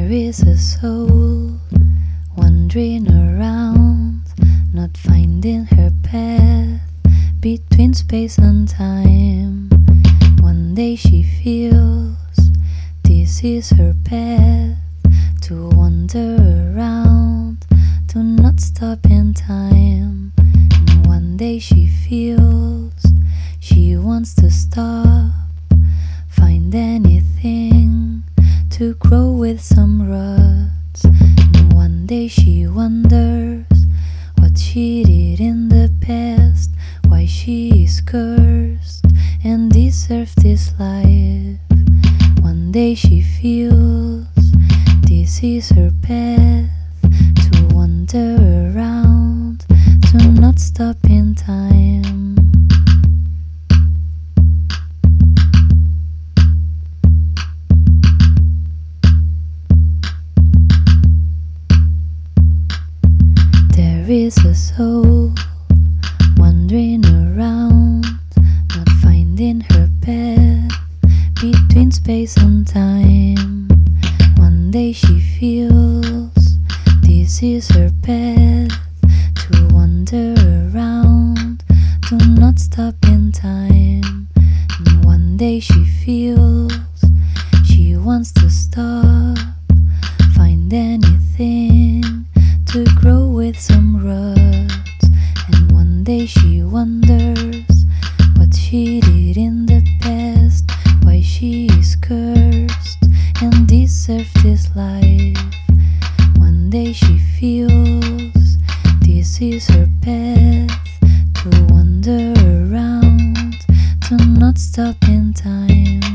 is a soul wandering around, not finding her path between space and time. One day she feels this is her path, to wander around, to not stop in time. And one day she feels she wants to stop, find anything to grow with some roots. And one day she wonders what she did in the past, why she is cursed and deserves this life. One day she feels this is her path, to wander around, to not stop in time. There is a soul wandering around, not finding her path between space and time. One day she feels this is her path, to wander around, to not stop in time. And one day she feels she wants to stop, find anything to grow with some roots. And one day she wonders what she did in the past, why she is cursed and deserves this life. One day she feels this is her path, to wander around, to not stop in time.